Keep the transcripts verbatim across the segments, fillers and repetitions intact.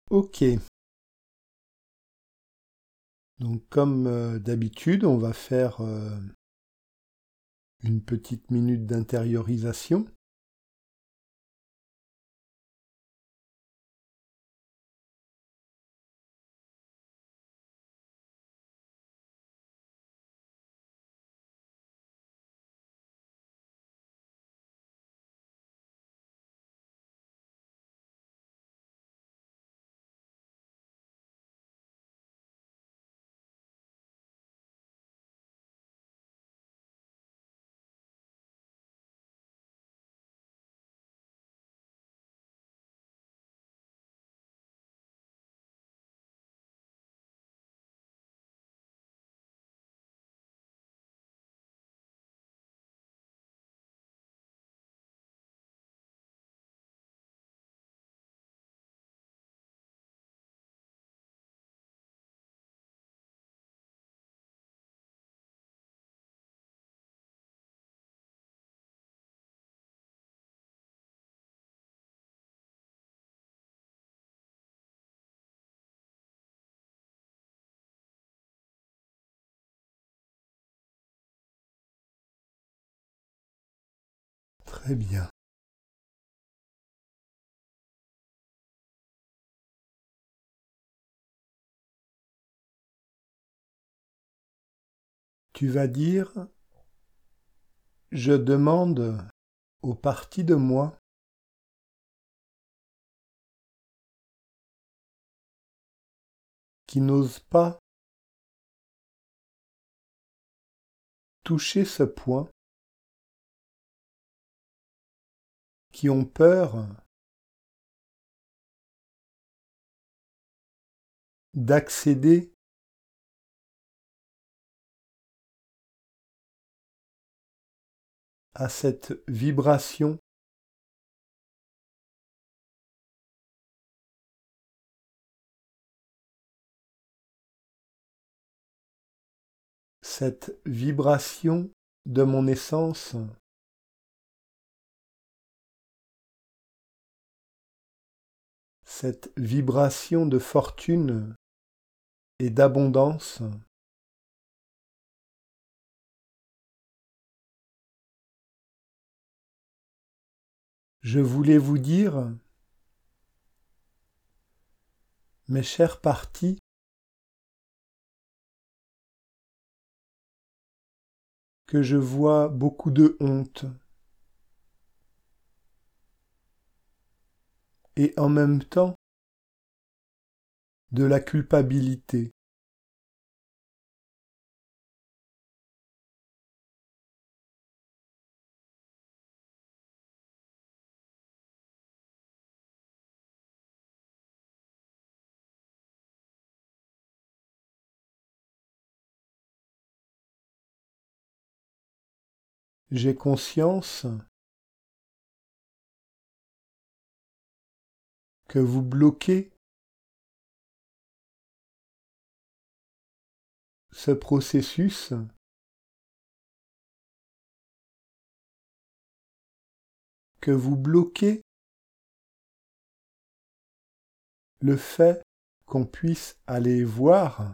Ok, donc comme euh, d'habitude, on va faire euh, une petite minute d'intériorisation. Très bien. Tu vas dire, je demande aux parties de moi qui n'osent pas toucher ce point, qui ont peur d'accéder à cette vibration, cette vibration de mon essence, cette vibration de fortune et d'abondance. Je voulais vous dire, mes chers partis, que je vois beaucoup de honte et en même temps de la culpabilité. J'ai conscience que vous bloquez ce processus que vous bloquez le fait qu'on puisse aller voir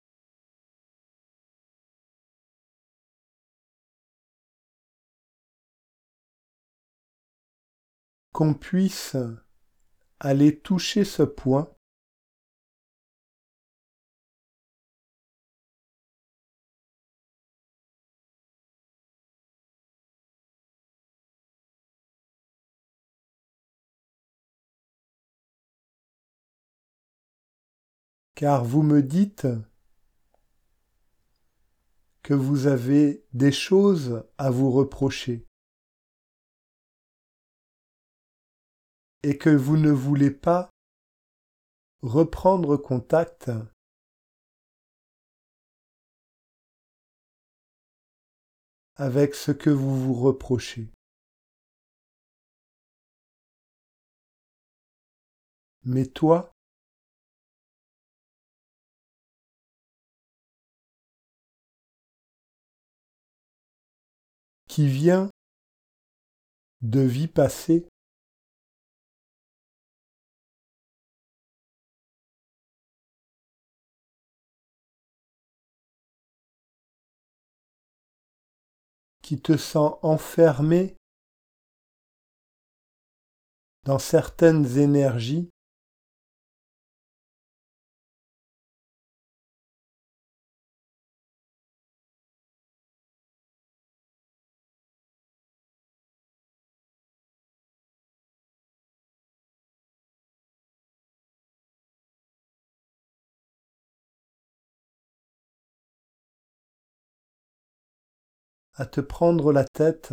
qu'on puisse aller toucher ce point car vous me dites que vous avez des choses à vous reprocher et que vous ne voulez pas reprendre contact avec ce que vous vous reprochez. Mais toi, qui viens de vie passée, qui te sens enfermé dans certaines énergies à te prendre la tête,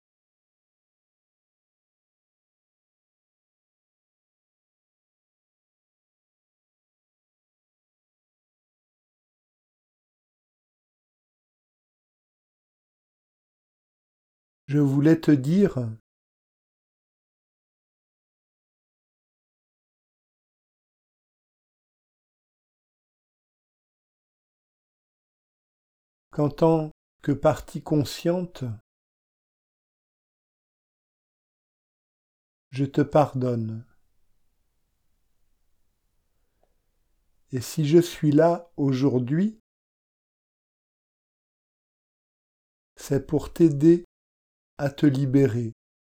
je voulais te dire qu'en tant que partie consciente, je te pardonne. Et si je suis là aujourd'hui, c'est pour t'aider à te libérer,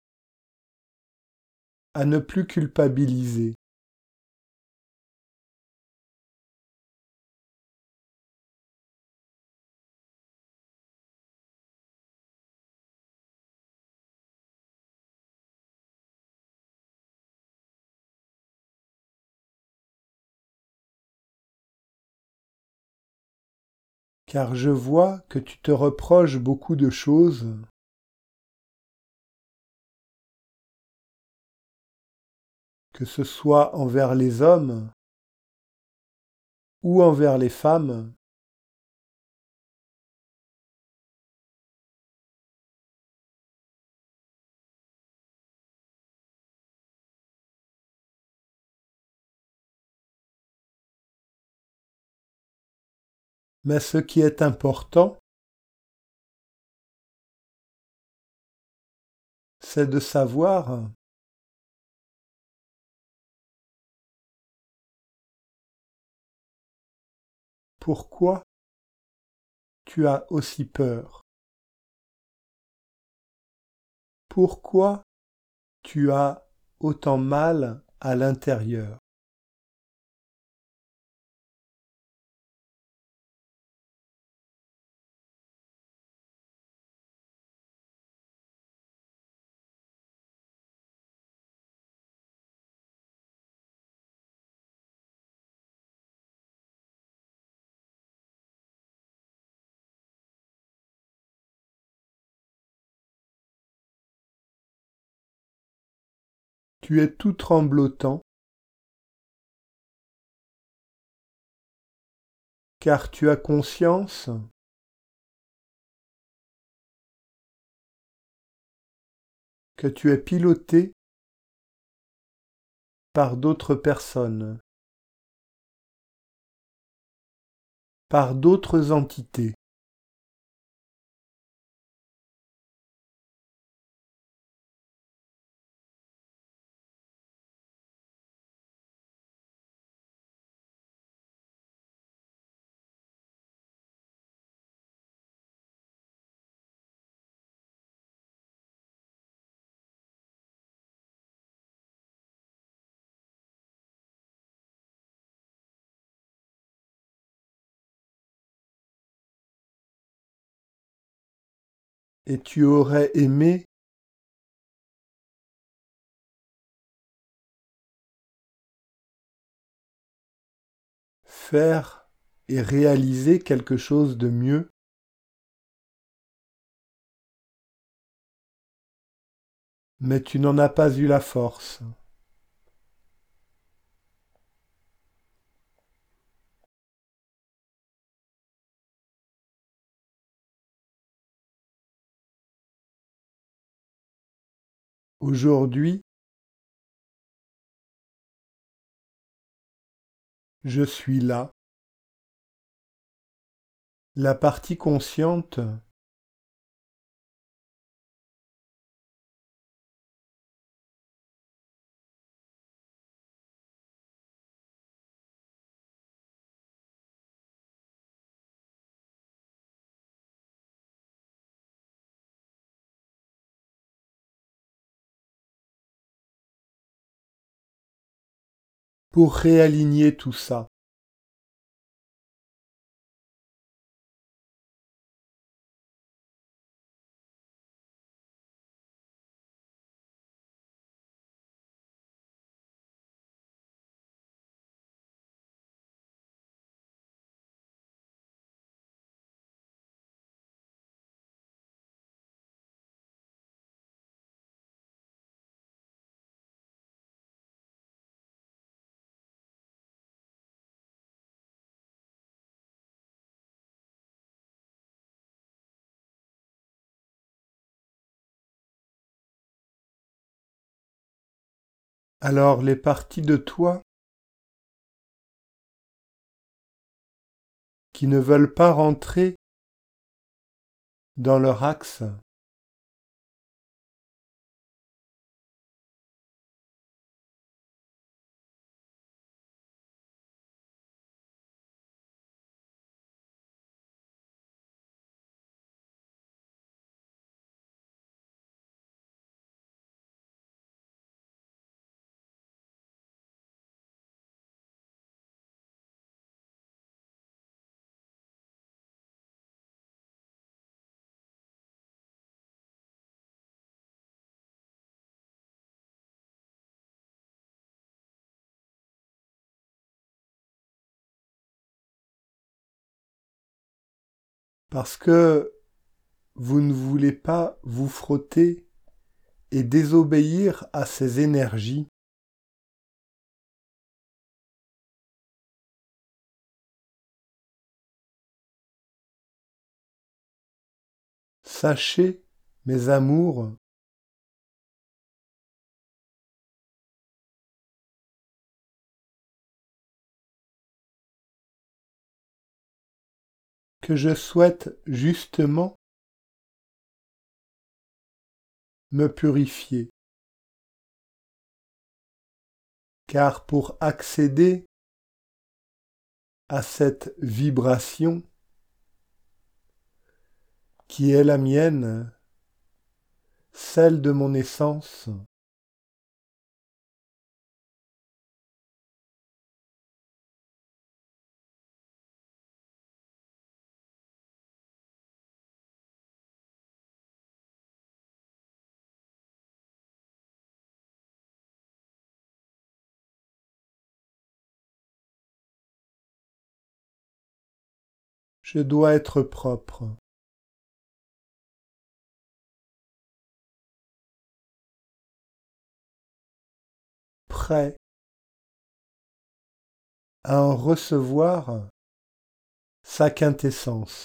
à ne plus culpabiliser. Car je vois que tu te reproches beaucoup de choses, que ce soit envers les hommes ou envers les femmes, mais ce qui est important, c'est de savoir pourquoi tu as aussi peur, pourquoi tu as autant mal à l'intérieur. Tu es tout tremblotant, car tu as conscience que tu es piloté par d'autres personnes, par d'autres entités. Et tu aurais aimé faire et réaliser quelque chose de mieux, mais tu n'en as pas eu la force. Aujourd'hui, je suis là, la partie consciente pour réaligner tout ça. Alors les parties de toi qui ne veulent pas rentrer dans leur axe, parce que vous ne voulez pas vous frotter et désobéir à ces énergies, sachez, mes amours, que je souhaite justement me purifier. Car pour accéder à cette vibration qui est la mienne, celle de mon essence, je dois être propre. Prêt à en recevoir sa quintessence.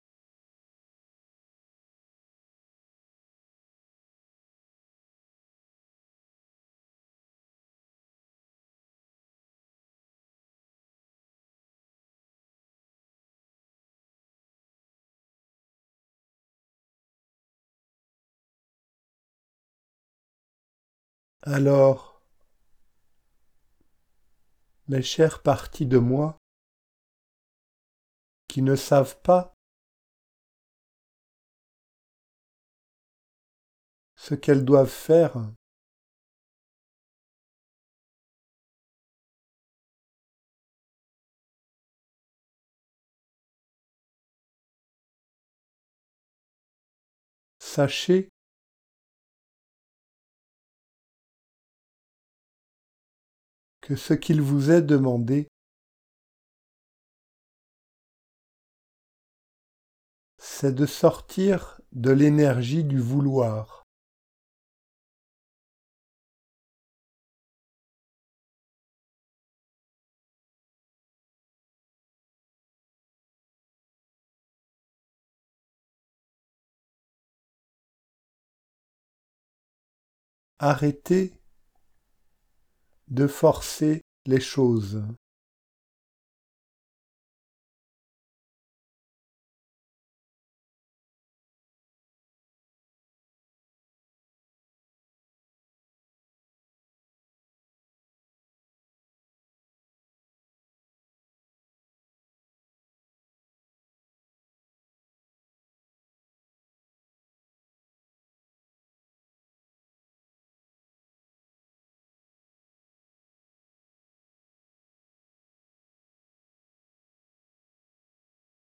Alors, mes chères parties de moi, qui ne savent pas ce qu'elles doivent faire, sachez que ce qu'il vous est demandé, c'est de sortir de l'énergie du vouloir. Arrêtez de forcer les choses.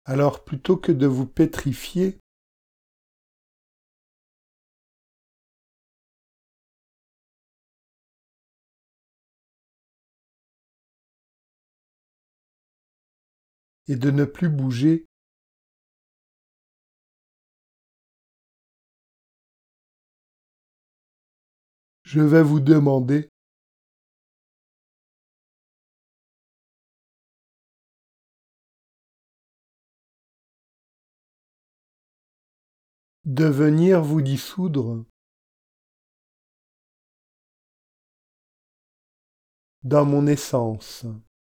Alors plutôt que de vous pétrifier, et de ne plus bouger, je vais vous demander de venir vous dissoudre dans mon essence.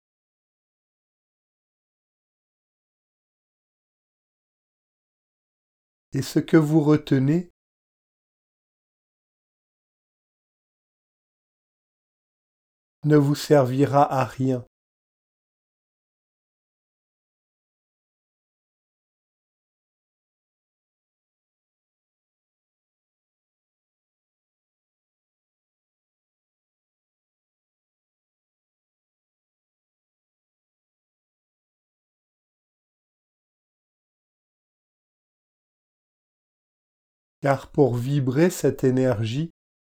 Et ce que vous retenez, ne vous servira à rien. Car pour vibrer cette énergie,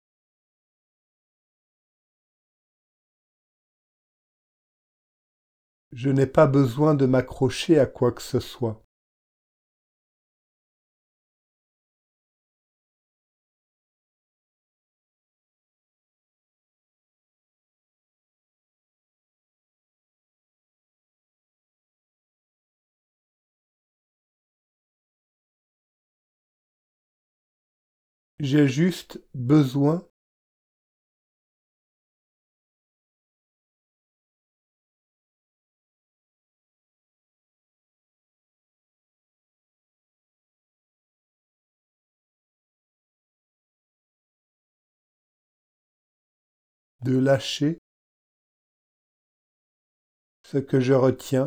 je n'ai pas besoin de m'accrocher à quoi que ce soit. J'ai juste besoin de lâcher ce que je retiens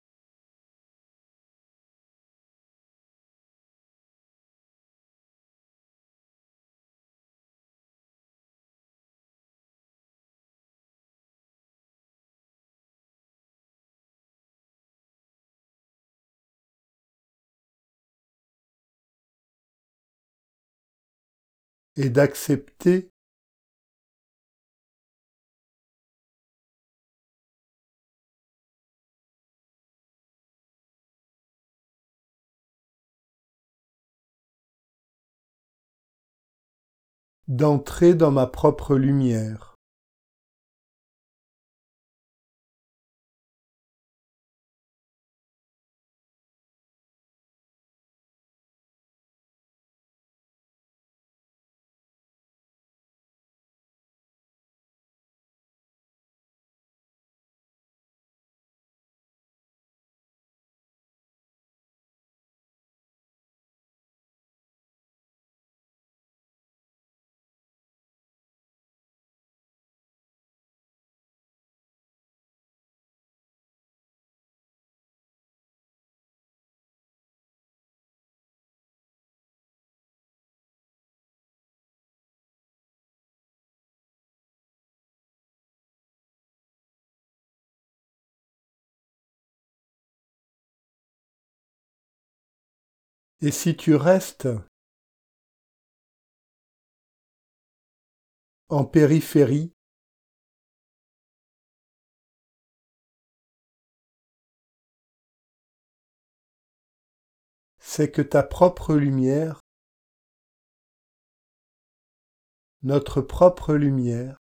et d'accepter d'entrer dans ma propre lumière. Et si tu restes en périphérie, c'est que ta propre lumière, notre propre lumière,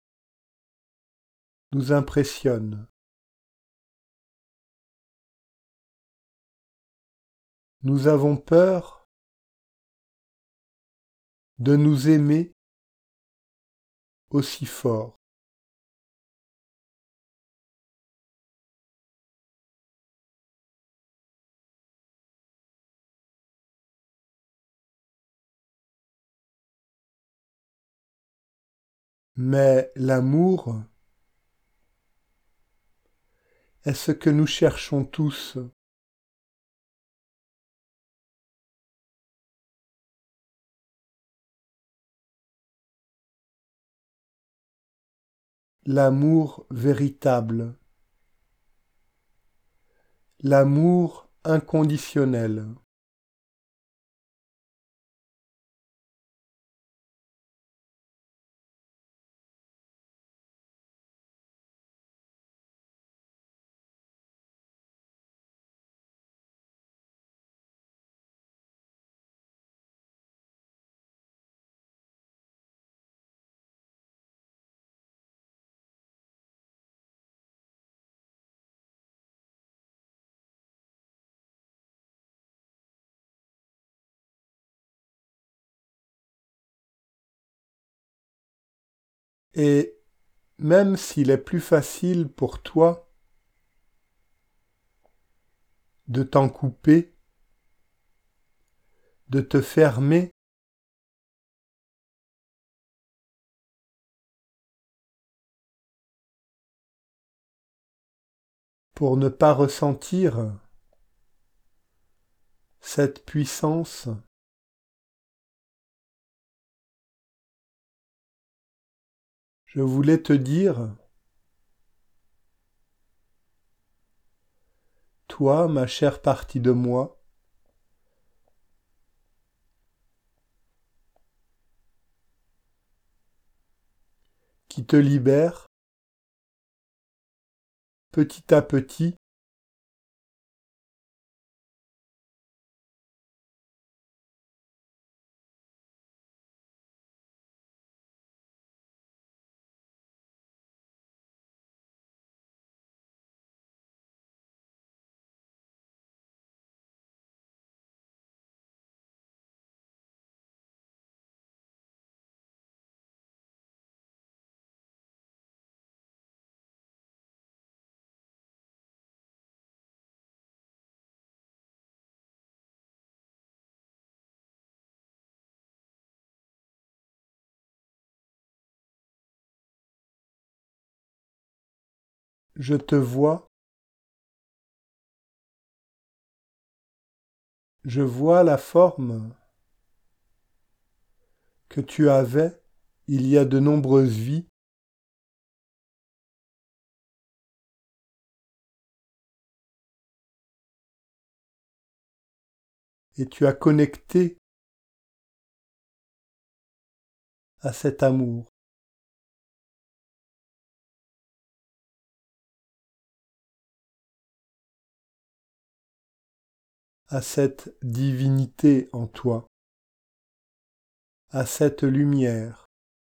nous impressionne. Nous avons peur de nous aimer aussi fort. Mais l'amour est ce que nous cherchons tous. L'amour véritable. L'amour inconditionnel. Et même s'il est plus facile pour toi de t'en couper, de te fermer, pour ne pas ressentir cette puissance, je voulais te dire, toi, ma chère partie de moi, qui te libère petit à petit, je te vois, je vois la forme que tu avais il y a de nombreuses vies, et tu as connecté à cet amour, à cette divinité en toi, à cette lumière.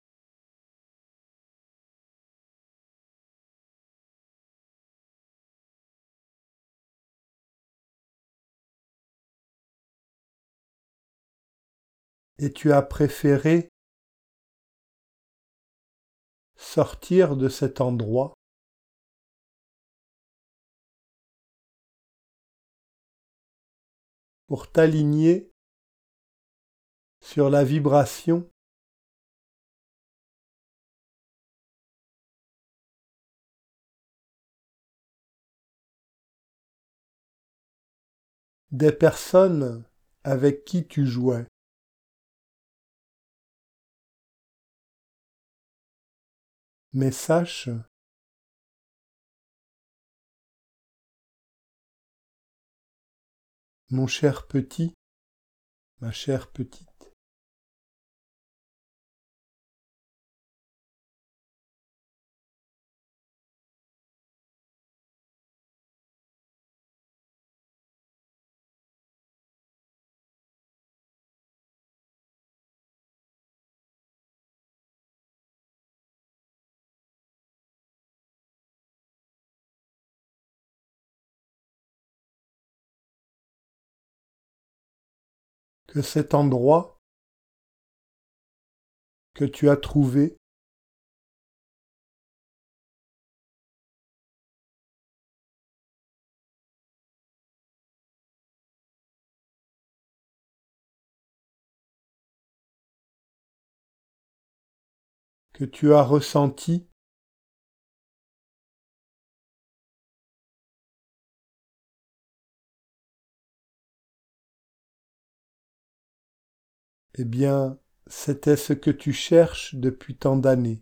Et tu as préféré sortir de cet endroit pour t'aligner sur la vibration des personnes avec qui tu jouais. Mais sache mon cher petit, ma chère petite, que cet endroit que tu as trouvé que tu as ressenti eh bien, c'était ce que tu cherches depuis tant d'années.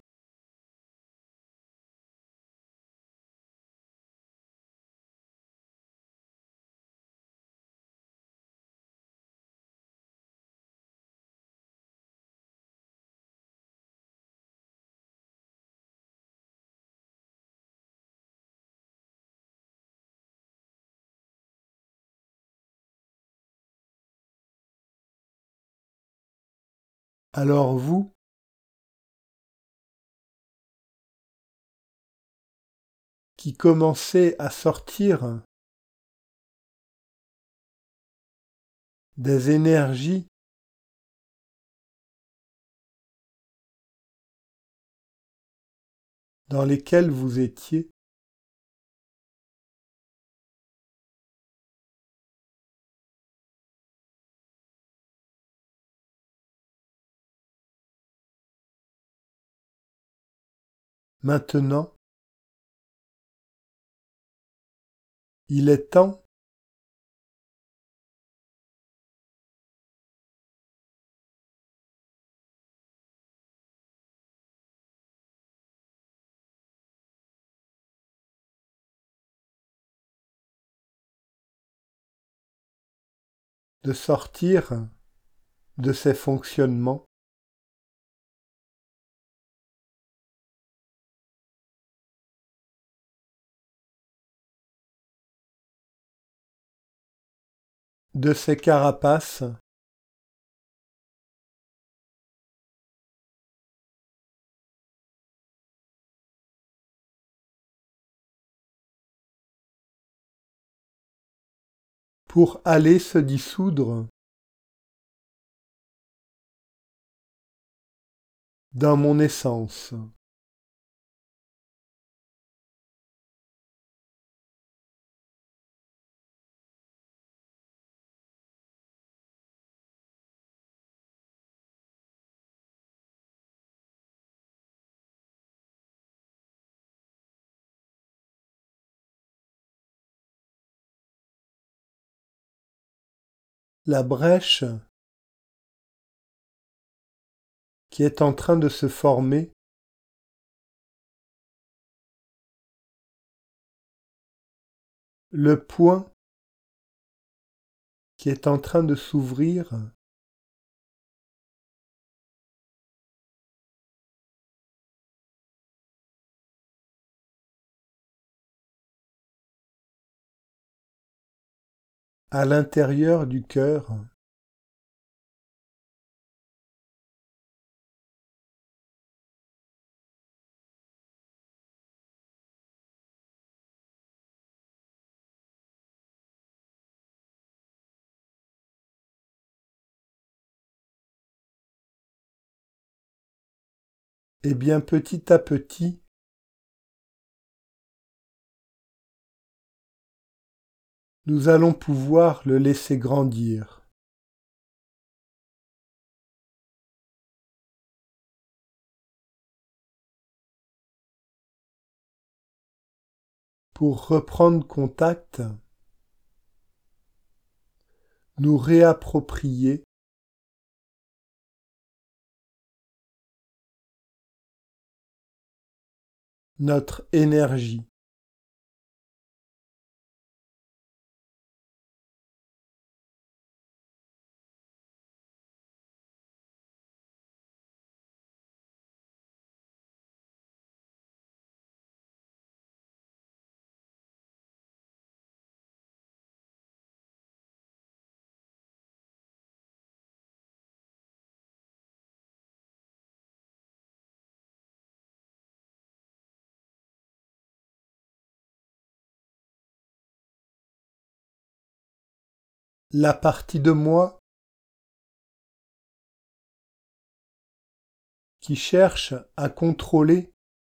Alors vous, qui commencez à sortir des énergies dans lesquelles vous étiez, maintenant, il est temps de sortir de ces fonctionnements, de ces carapaces, pour aller se dissoudre dans mon essence. La brèche qui est en train de se former le point qui est en train de s'ouvrir à l'intérieur du cœur, et bien petit à petit, nous allons pouvoir le laisser grandir. Pour reprendre contact, nous réapproprier notre énergie. La partie de moi qui cherche à contrôler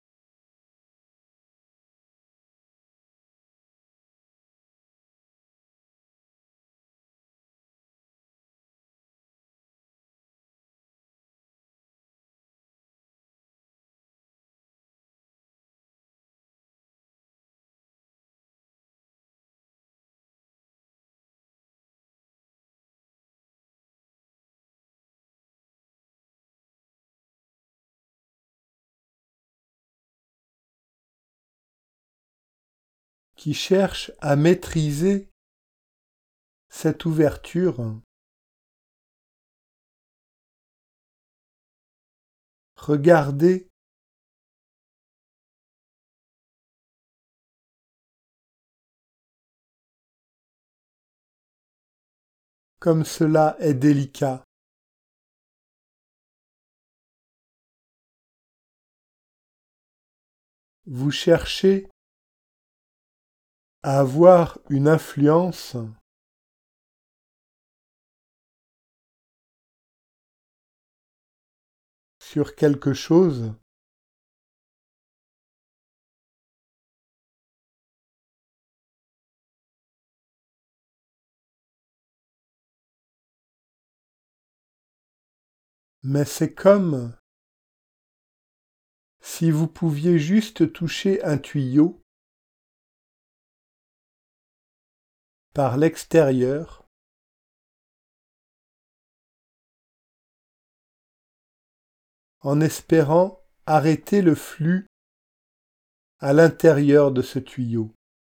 qui cherche à maîtriser cette ouverture, regardez comme cela est délicat. Vous cherchez à avoir une influence sur quelque chose mais c'est comme si vous pouviez juste toucher un tuyau par l'extérieur en espérant arrêter le flux à l'intérieur de ce tuyau.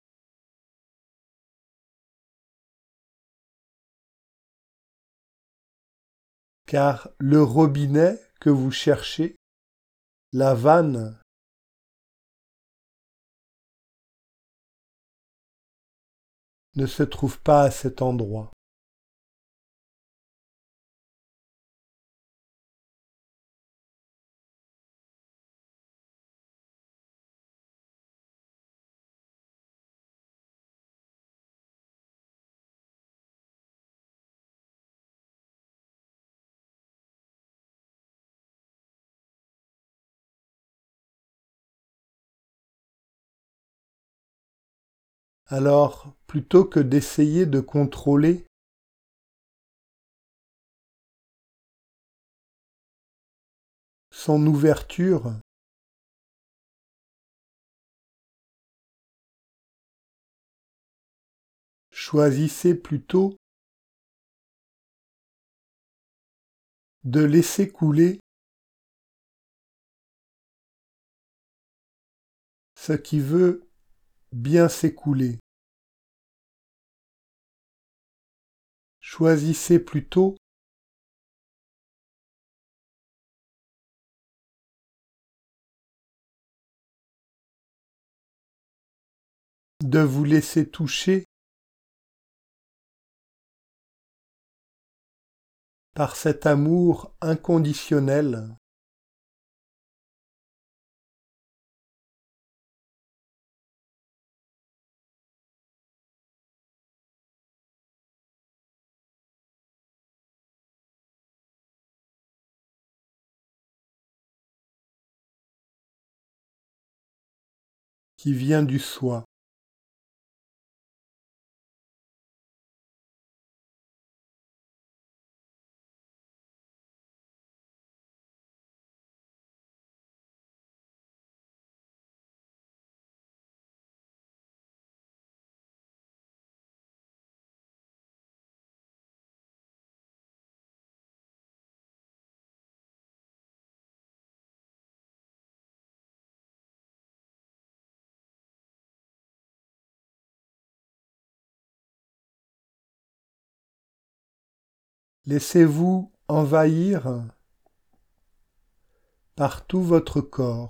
Car le robinet que vous cherchez, la vanne, ne se trouve pas à cet endroit. Alors, plutôt que d'essayer de contrôler son ouverture, choisissez plutôt de laisser couler ce qui veut bien s'écouler. Choisissez plutôt de vous laisser toucher par cet amour inconditionnel qui vient du soi. Laissez-vous envahir par tout votre corps.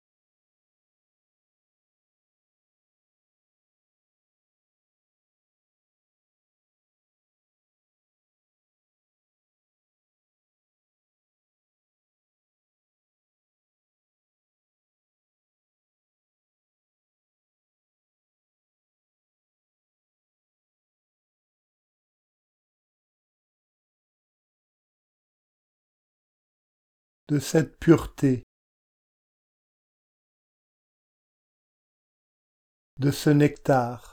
De cette pureté, de ce nectar.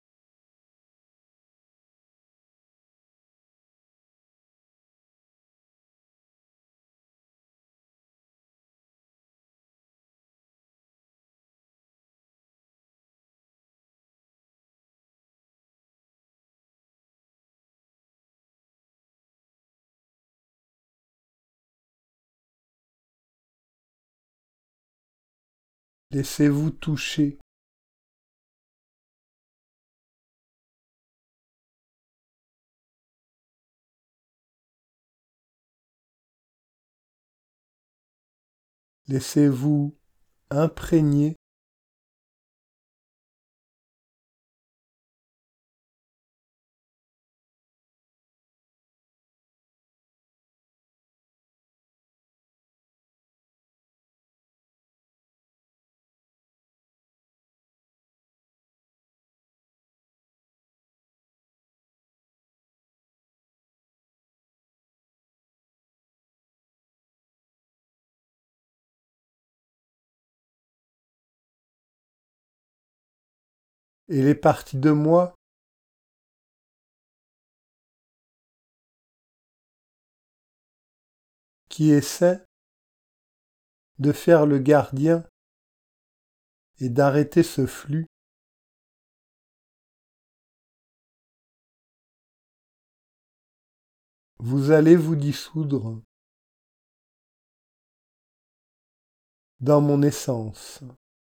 Laissez-vous toucher. Laissez-vous imprégner et les parties de moi qui essaient de faire le gardien et d'arrêter ce flux. Vous allez vous dissoudre dans mon essence.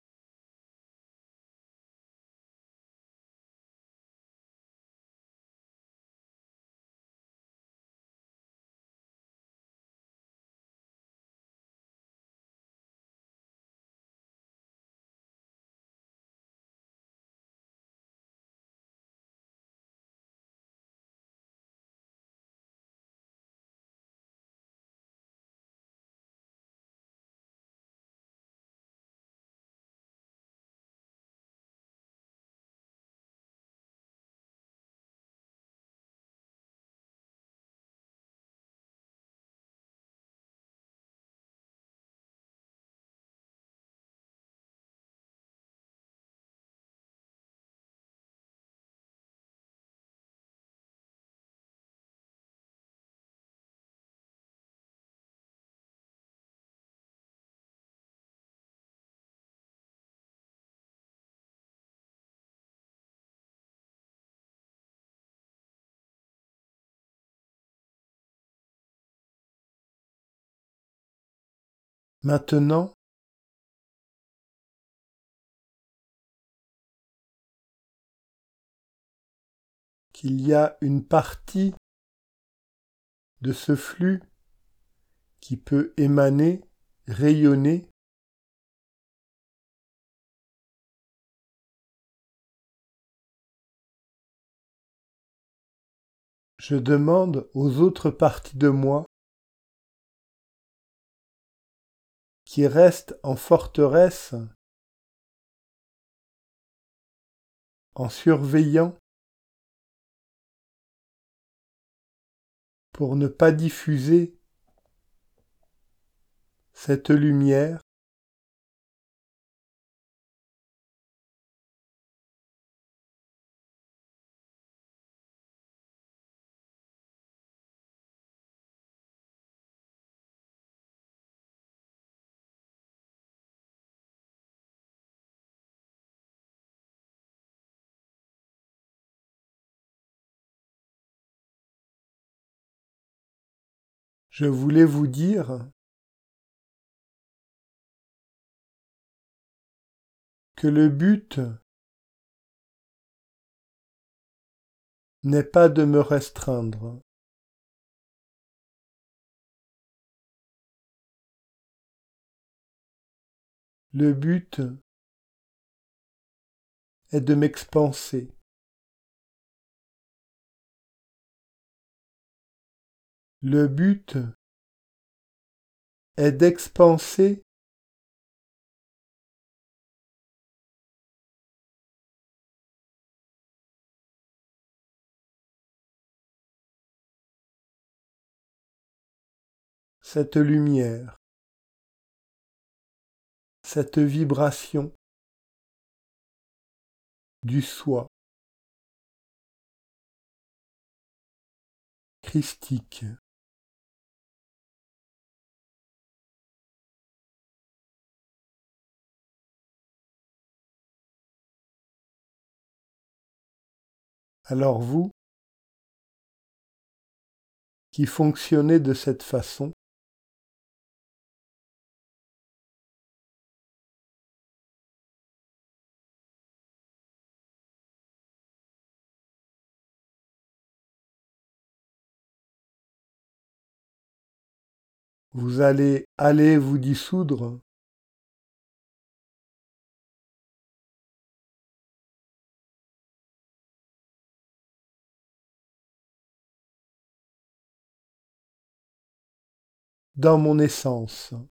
Maintenant, qu'il y a une partie de ce flux qui peut émaner, rayonner, je demande aux autres parties de moi qui restent en forteresse en surveillant pour ne pas diffuser cette lumière, je voulais vous dire que le but n'est pas de me restreindre. Le but est de m'expanser. Le but est d'expanser cette lumière, cette vibration du soi christique. Alors vous, qui fonctionnez de cette façon, vous allez aller vous dissoudre dans mon essence.